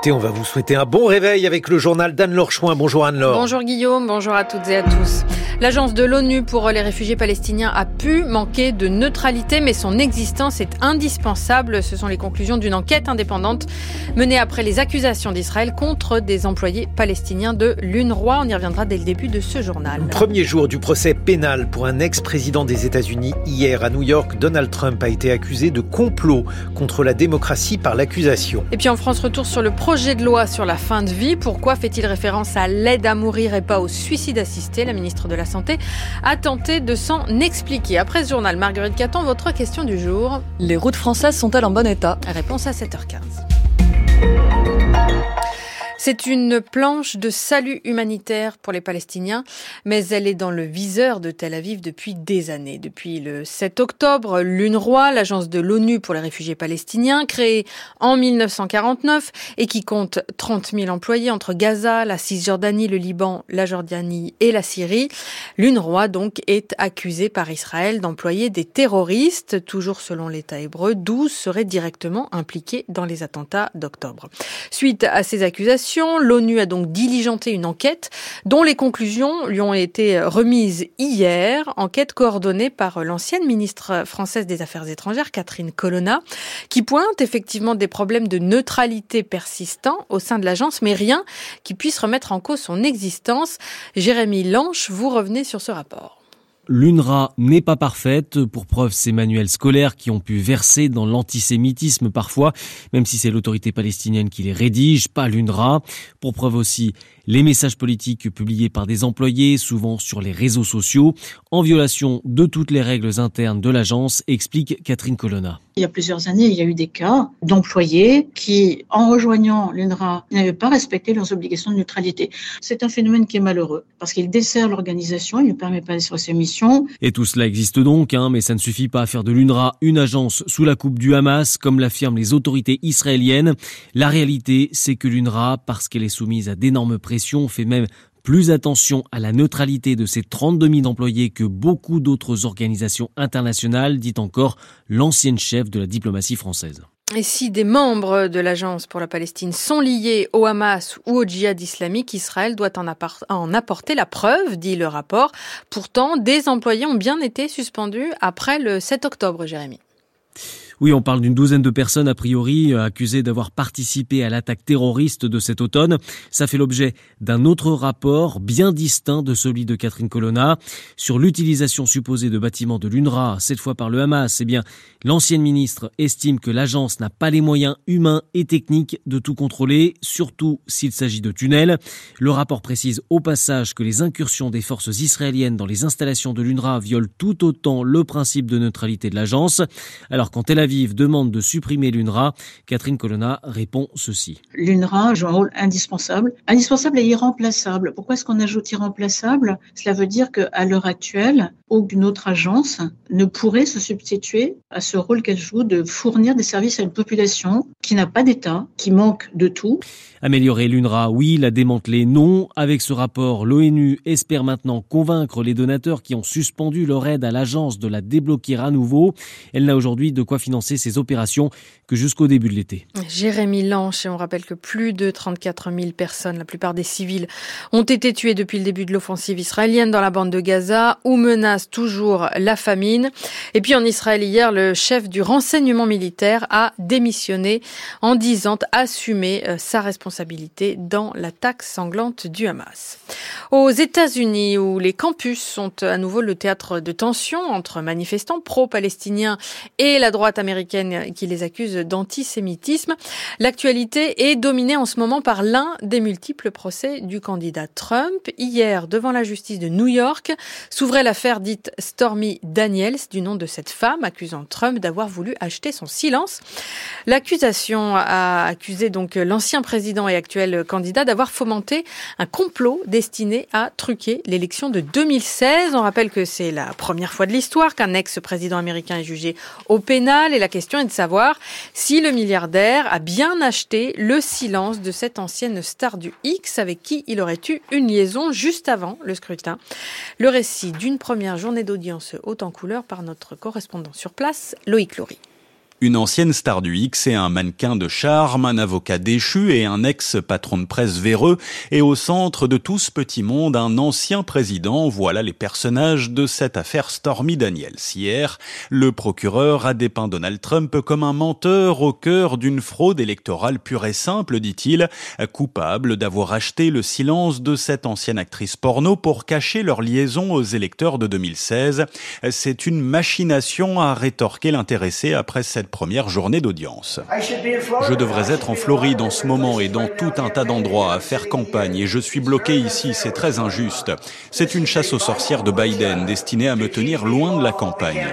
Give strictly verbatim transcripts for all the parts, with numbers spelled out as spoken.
écoutez, on va vous souhaiter un bon réveil avec le journal d'Anne-Laure Chouin. Bonjour Anne-Laure. Bonjour Guillaume, bonjour à toutes et à tous. L'agence de l'ONU pour les réfugiés palestiniens a pu manquer de neutralité, mais son existence est indispensable. Ce sont les conclusions d'une enquête indépendante menée après les accusations d'Israël contre des employés palestiniens de l'UNRWA. On y reviendra dès le début de ce journal. Premier jour du procès pénal pour un ex-président des États-Unis. Hier à New York, Donald Trump a été accusé de complot contre la démocratie par l'accusation. Et puis en France, retour sur le projet de loi sur la fin de vie. Pourquoi fait-il référence à l'aide à mourir et pas au suicide assisté ? La ministre de la Santé a tenté de s'en expliquer. Après ce journal, Marguerite Caton, votre question du jour. Les routes françaises sont-elles en bon état ? Réponse à sept heures quinze. C'est une planche de salut humanitaire pour les Palestiniens, mais elle est dans le viseur de Tel Aviv depuis des années. Depuis le sept octobre, l'UNRWA, l'agence de l'ONU pour les réfugiés palestiniens, créée en mille neuf cent quarante-neuf et qui compte trente mille employés entre Gaza, la Cisjordanie, le Liban, la Jordanie et la Syrie. L'UNRWA, donc, est accusée par Israël d'employer des terroristes. Toujours selon l'État hébreu, douze seraient directement impliqués dans les attentats d'octobre. Suite à ces accusations, l'ONU a donc diligenté une enquête dont les conclusions lui ont été remises hier. Enquête coordonnée par l'ancienne ministre française des Affaires étrangères, Catherine Colonna, qui pointe effectivement des problèmes de neutralité persistants au sein de l'agence, mais rien qui puisse remettre en cause son existence. Jérémy Lanche, vous revenez sur ce rapport. L'UNRWA n'est pas parfaite, pour preuve ces manuels scolaires qui ont pu verser dans l'antisémitisme parfois, même si c'est l'autorité palestinienne qui les rédige, pas l'UNRWA. Pour preuve aussi les messages politiques publiés par des employés, souvent sur les réseaux sociaux, en violation de toutes les règles internes de l'agence, explique Catherine Colonna. Il y a plusieurs années, il y a eu des cas d'employés qui, en rejoignant l'UNRWA, n'avaient pas respecté leurs obligations de neutralité. C'est un phénomène qui est malheureux, parce qu'il dessert l'organisation, il ne permet pas d'assurer ses missions. Et tout cela existe donc, hein, mais ça ne suffit pas à faire de l'UNRWA une agence sous la coupe du Hamas, comme l'affirment les autorités israéliennes. La réalité, c'est que l'UNRWA, parce qu'elle est soumise à d'énormes pressions, fait même plus attention à la neutralité de ses trente-deux mille employés que beaucoup d'autres organisations internationales, dit encore l'ancienne chef de la diplomatie française. Et si des membres de l'Agence pour la Palestine sont liés au Hamas ou au djihad islamique, Israël doit en, appart- en apporter la preuve, dit le rapport. Pourtant, des employés ont bien été suspendus après le sept octobre, Jérémy. Oui, on parle d'une douzaine de personnes, a priori, accusées d'avoir participé à l'attaque terroriste de cet automne. Ça fait l'objet d'un autre rapport, bien distinct de celui de Catherine Colonna, sur l'utilisation supposée de bâtiments de l'UNRWA, cette fois par le Hamas. Eh bien, l'ancienne ministre estime que l'agence n'a pas les moyens humains et techniques de tout contrôler, surtout s'il s'agit de tunnels. Le rapport précise au passage que les incursions des forces israéliennes dans les installations de l'UNRWA violent tout autant le principe de neutralité de l'agence. Alors, quand Tel Aviv demande de supprimer l'UNRWA, Catherine Colonna répond ceci. L'UNRWA joue un rôle indispensable, indispensable et irremplaçable. Pourquoi est-ce qu'on ajoute irremplaçable ? Cela veut dire qu'à l'heure actuelle, aucune autre agence ne pourrait se substituer à ce rôle qu'elle joue de fournir des services à une population qui n'a pas d'État, qui manque de tout. Améliorer l'UNRWA, oui, la démanteler, non. Avec ce rapport, l'ONU espère maintenant convaincre les donateurs qui ont suspendu leur aide à l'agence de la débloquer à nouveau. Elle n'a aujourd'hui de quoi financer ses opérations que jusqu'au début de l'été. Jérémy Lanche, et on rappelle que plus de trente-quatre mille personnes, la plupart des civils, ont été tuées depuis le début de l'offensive israélienne dans la bande de Gaza, où menace toujours la famine. Et puis en Israël hier, le chef du renseignement militaire a démissionné en disant assumer sa responsabilité dans l'attaque sanglante du Hamas. Aux États-Unis, où les campus sont à nouveau le théâtre de tensions entre manifestants pro-palestiniens et la droite américaine qui les accuse d'antisémitisme, l'actualité est dominée en ce moment par l'un des multiples procès du candidat Trump. Hier, devant la justice de New York, s'ouvrait l'affaire dite Stormy Daniels, du nom de cette femme accusant Trump d'avoir voulu acheter son silence. L'accusation a accusé donc l'ancien président et actuel candidat d'avoir fomenté un complot destiné à truquer l'élection de deux mille seize. On rappelle que c'est la première fois de l'histoire qu'un ex-président américain est jugé au pénal et la question est de savoir si le milliardaire a bien acheté le silence de cette ancienne star du X avec qui il aurait eu une liaison juste avant le scrutin. Le récit d'une première journée d'audience haute en couleur par notre correspondant sur place, Loïc Loury. Une ancienne star du X et un mannequin de charme, un avocat déchu et un ex-patron de presse véreux. Et au centre de tout ce petit monde, un ancien président. Voilà les personnages de cette affaire Stormy Daniels. Hier, le procureur a dépeint Donald Trump comme un menteur au cœur d'une fraude électorale pure et simple, dit-il, coupable d'avoir acheté le silence de cette ancienne actrice porno pour cacher leur liaison aux électeurs de deux mille seize. C'est une machination, a rétorqué l'intéressé après cette première journée d'audience. Je devrais être en Floride en ce moment et dans tout un tas d'endroits à faire campagne et je suis bloqué ici, c'est très injuste. C'est une chasse aux sorcières de Biden destinée à me tenir loin de la campagne.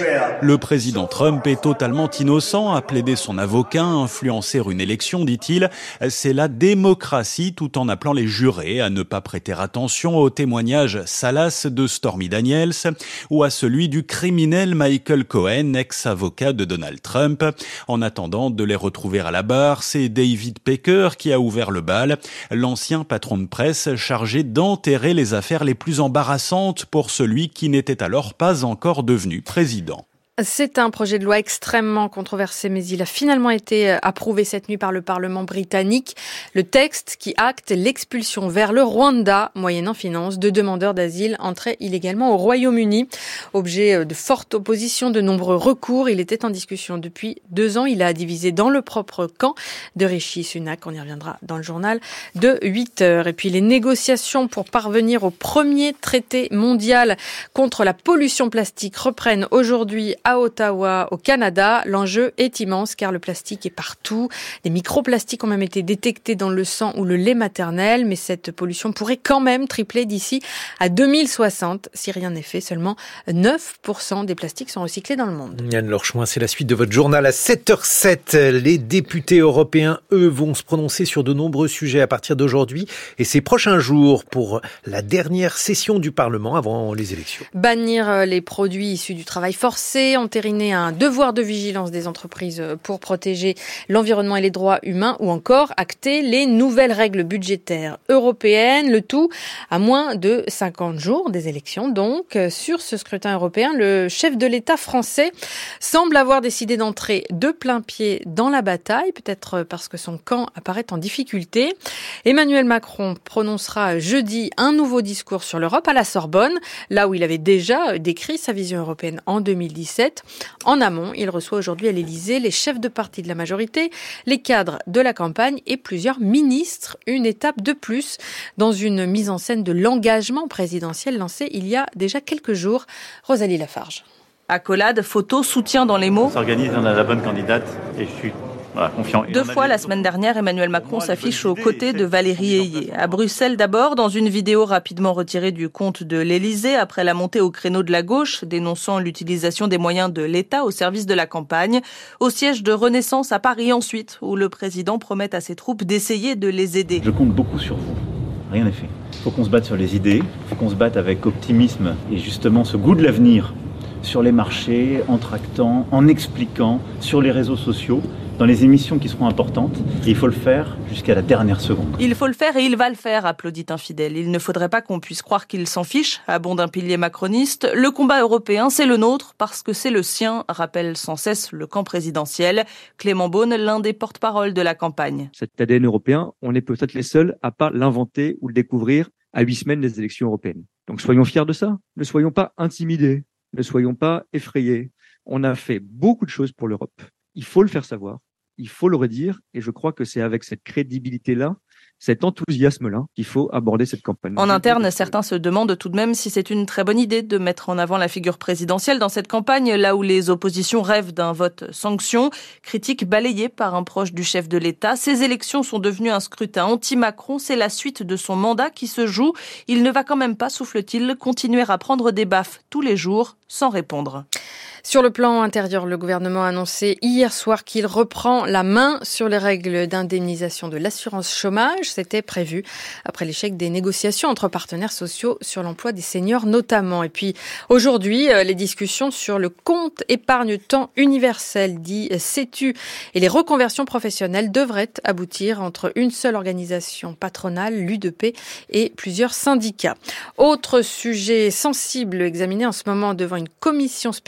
Le président Trump est totalement innocent, a plaidé son avocat, influencer une élection, dit-il. C'est la démocratie, tout en appelant les jurés à ne pas prêter attention aux témoignages salaces de Stormy Daniels ou à celui du criminel Michael Cohen, ex-avocat de Donald Trump. En attendant de les retrouver à la barre, c'est David Pecker qui a ouvert le bal, l'ancien patron de presse chargé d'enterrer les affaires les plus embarrassantes pour celui qui n'était alors pas encore devenu président. C'est un projet de loi extrêmement controversé, mais il a finalement été approuvé cette nuit par le Parlement britannique. Le texte qui acte l'expulsion vers le Rwanda, moyennant finance, de demandeurs d'asile entrés illégalement au Royaume-Uni. Objet de forte opposition, de nombreux recours. Il était en discussion depuis deux ans. Il a divisé dans le propre camp de Rishi Sunak. On y reviendra dans le journal de huit heures. Et puis les négociations pour parvenir au premier traité mondial contre la pollution plastique reprennent aujourd'hui à Ottawa, au Canada. L'enjeu est immense car le plastique est partout. Des microplastiques ont même été détectés dans le sang ou le lait maternel, mais cette pollution pourrait quand même tripler d'ici à deux mille soixante. Si rien n'est fait, seulement neuf pour cent des plastiques sont recyclés dans le monde. Yann Lorchouin, c'est la suite de votre journal à sept heures sept. Les députés européens, eux, vont se prononcer sur de nombreux sujets à partir d'aujourd'hui et ces prochains jours pour la dernière session du Parlement avant les élections. Bannir les produits issus du travail forcé, entériner un devoir de vigilance des entreprises pour protéger l'environnement et les droits humains ou encore acter les nouvelles règles budgétaires européennes, le tout à moins de cinquante jours des élections. Donc, sur ce scrutin européen, le chef de l'État français semble avoir décidé d'entrer de plein pied dans la bataille, peut-être parce que son camp apparaît en difficulté. Emmanuel Macron prononcera jeudi un nouveau discours sur l'Europe à la Sorbonne, là où il avait déjà décrit sa vision européenne en deux mille dix-sept. En amont, il reçoit aujourd'hui à l'Élysée les chefs de parti de la majorité, les cadres de la campagne et plusieurs ministres. Une étape de plus dans une mise en scène de l'engagement présidentiel lancé il y a déjà quelques jours. Rosalie Lafarge. Accolade, photo, soutien dans les mots. On s'organise, on a la bonne candidate et je suis voilà, confiant. Deux fois la semaine dernière, Emmanuel Macron s'affiche aux côtés de Valérie Ayé. À Bruxelles d'abord, dans une vidéo rapidement retirée du compte de l'Élysée après la montée au créneau de la gauche, dénonçant l'utilisation des moyens de l'État au service de la campagne. Au siège de Renaissance à Paris ensuite, où le président promet à ses troupes d'essayer de les aider. Je compte beaucoup sur vous. Rien n'est fait. Il faut qu'on se batte sur les idées, il faut qu'on se batte avec optimisme et justement ce goût de l'avenir sur les marchés, en tractant, en expliquant, sur les réseaux sociaux, dans les émissions qui seront importantes. Et il faut le faire jusqu'à la dernière seconde. Il faut le faire et il va le faire, applaudit un fidèle. Il ne faudrait pas qu'on puisse croire qu'il s'en fiche, abonde un pilier macroniste. Le combat européen, c'est le nôtre parce que c'est le sien, rappelle sans cesse le camp présidentiel. Clément Beaune, l'un des porte-parole de la campagne. Cet A D N européen, on est peut-être les seuls à pas l'inventer ou le découvrir à huit semaines des élections européennes. Donc soyons fiers de ça. Ne soyons pas intimidés. Ne soyons pas effrayés. On a fait beaucoup de choses pour l'Europe. Il faut le faire savoir, il faut le redire, et je crois que c'est avec cette crédibilité-là, cet enthousiasme-là, qu'il faut aborder cette campagne. En interne, certains se demandent tout de même si c'est une très bonne idée de mettre en avant la figure présidentielle dans cette campagne, là où les oppositions rêvent d'un vote sanction. Critique balayée par un proche du chef de l'État. Ces élections sont devenues un scrutin anti-Macron. C'est la suite de son mandat qui se joue. Il ne va quand même pas, souffle-t-il, continuer à prendre des baffes tous les jours sans répondre. Sur le plan intérieur, le gouvernement a annoncé hier soir qu'il reprend la main sur les règles d'indemnisation de l'assurance chômage. C'était prévu après l'échec des négociations entre partenaires sociaux sur l'emploi des seniors notamment. Et puis aujourd'hui, les discussions sur le compte épargne-temps universel, dit CETU, et les reconversions professionnelles devraient aboutir entre une seule organisation patronale, l'U D P, et plusieurs syndicats. Autre sujet sensible examiné en ce moment devant une commission spéciale de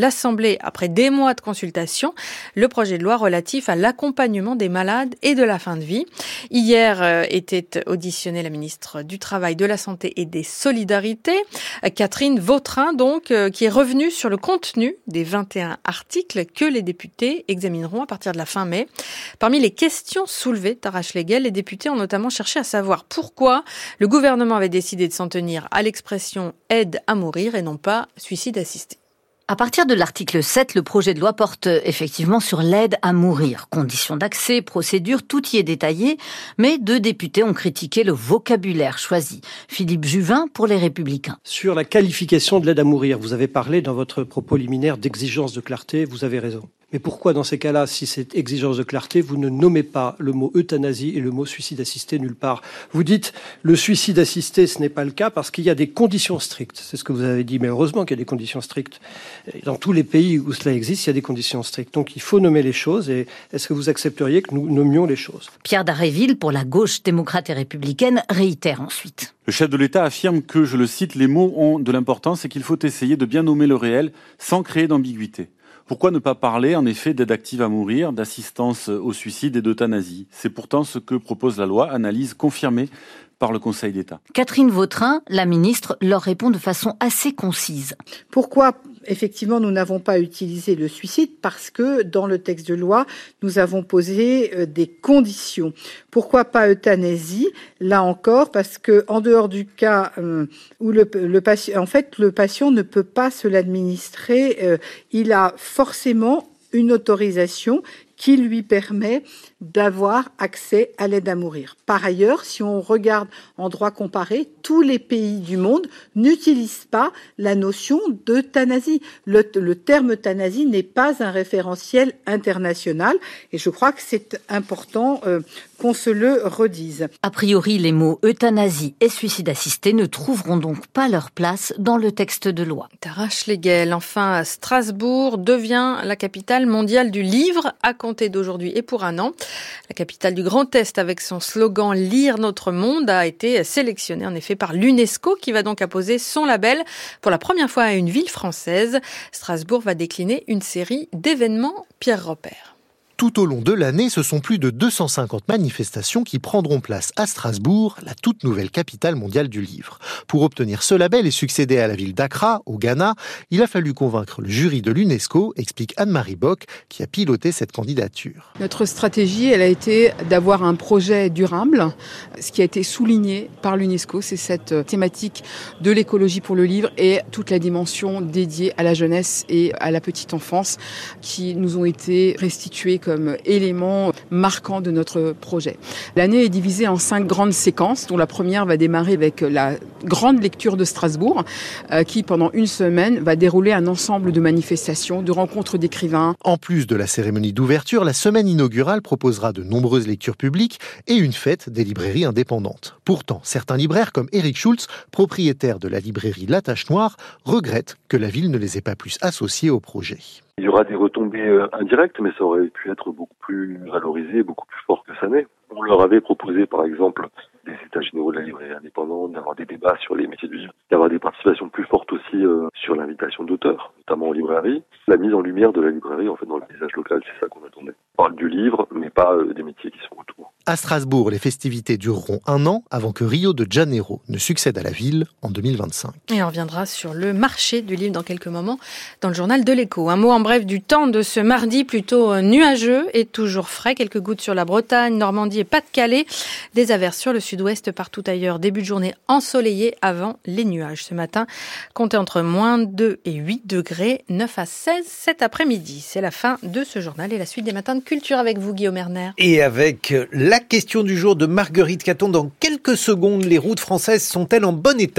l'Assemblée après des mois de consultation le projet de loi relatif à l'accompagnement des malades et de la fin de vie. Hier euh, était auditionnée la ministre du Travail, de la Santé et des Solidarités, Catherine Vautrin, donc, euh, qui est revenue sur le contenu des vingt et un articles que les députés examineront à partir de la fin mai. Parmi les questions soulevées, Tara Schlegel, les députés ont notamment cherché à savoir pourquoi le gouvernement avait décidé de s'en tenir à l'expression « aide à mourir » et non pas « suicide assisté ». À partir de l'article sept, le projet de loi porte effectivement sur l'aide à mourir. Conditions d'accès, procédures, tout y est détaillé, mais deux députés ont critiqué le vocabulaire choisi. Philippe Juvin pour Les Républicains. Sur la qualification de l'aide à mourir, vous avez parlé dans votre propos liminaire d'exigence de clarté, vous avez raison. Mais pourquoi, dans ces cas-là, si c'est exigence de clarté, vous ne nommez pas le mot euthanasie et le mot suicide assisté nulle part? Vous dites le suicide assisté, ce n'est pas le cas parce qu'il y a des conditions strictes. C'est ce que vous avez dit, mais heureusement qu'il y a des conditions strictes. Dans tous les pays où cela existe, il y a des conditions strictes. Donc il faut nommer les choses. Et est-ce que vous accepteriez que nous nommions les choses? Pierre Dharréville, pour la gauche démocrate et républicaine, réitère ensuite. Le chef de l'État affirme que, je le cite, les mots ont de l'importance et qu'il faut essayer de bien nommer le réel sans créer d'ambiguïté. Pourquoi ne pas parler, en effet, d'aide active à mourir, d'assistance au suicide et d'euthanasie? C'est pourtant ce que propose la loi, analyse confirmée par le Conseil d'État. Catherine Vautrin, la ministre, leur répond de façon assez concise. Pourquoi, effectivement, nous n'avons pas utilisé le suicide? Parce que dans le texte de loi, nous avons posé euh, des conditions. Pourquoi pas euthanasie? Là encore, parce que en dehors du cas euh, où le, le patient, en fait, le patient ne peut pas se l'administrer, euh, il a forcément une autorisation qui lui permet d'avoir accès à l'aide à mourir. Par ailleurs, si on regarde en droit comparé, tous les pays du monde n'utilisent pas la notion d'euthanasie. Le, le terme euthanasie n'est pas un référentiel international et je crois que c'est important euh, qu'on se le redise. A priori, les mots euthanasie et suicide assisté ne trouveront donc pas leur place dans le texte de loi. Tara Schlegel, enfin, Strasbourg devient la capitale mondiale du livre à compter d'aujourd'hui et pour un an. La capitale du Grand Est, avec son slogan « Lire notre monde », a été sélectionnée en effet par l'UNESCO, qui va donc apposer son label pour la première fois à une ville française. Strasbourg va décliner une série d'événements. Pierre Robert. Tout au long de l'année, ce sont plus de deux cent cinquante manifestations qui prendront place à Strasbourg, la toute nouvelle capitale mondiale du livre. Pour obtenir ce label et succéder à la ville d'Accra, au Ghana, il a fallu convaincre le jury de l'UNESCO, explique Anne-Marie Bock, qui a piloté cette candidature. Notre stratégie, elle a été d'avoir un projet durable. Ce qui a été souligné par l'UNESCO, c'est cette thématique de l'écologie pour le livre et toute la dimension dédiée à la jeunesse et à la petite enfance qui nous ont été restituées comme comme élément marquant de notre projet. L'année est divisée en cinq grandes séquences, dont la première va démarrer avec la grande lecture de Strasbourg, euh, qui pendant une semaine va dérouler un ensemble de manifestations, de rencontres d'écrivains. En plus de la cérémonie d'ouverture, la semaine inaugurale proposera de nombreuses lectures publiques et une fête des librairies indépendantes. Pourtant, certains libraires comme Eric Schultz, propriétaire de la librairie La Tache Noire, regrettent que la ville ne les ait pas plus associés au projet. Il y aura des retombées indirectes, mais ça aurait pu être beaucoup plus valorisé, beaucoup plus fort que ça n'est. On leur avait proposé, par exemple, des états généraux de la librairie indépendante, d'avoir des débats sur les métiers du livre, d'avoir des participations plus fortes aussi euh, sur l'invitation d'auteurs, notamment en librairie. La mise en lumière de la librairie, en fait, dans le paysage local, c'est ça qu'on attendait. On parle du livre, mais pas euh, des métiers qui sont autour. À Strasbourg, les festivités dureront un an avant que Rio de Janeiro ne succède à la ville en deux mille vingt-cinq. Et on reviendra sur le marché du livre dans quelques moments dans le journal de l'Écho. Un mot en bref du temps de ce mardi plutôt nuageux et toujours frais. Quelques gouttes sur la Bretagne, Normandie et Pas-de-Calais. Des averses sur le sud-ouest, partout ailleurs. Début de journée ensoleillé avant les nuages. Ce matin, comptez entre moins deux et huit degrés, neuf à seize cet après-midi. C'est la fin de ce journal et la suite des matins de culture avec vous, Guillaume Erner. Et avec la question du jour de Marguerite Caton, dans quelques secondes, les routes françaises sont-elles en bon état ?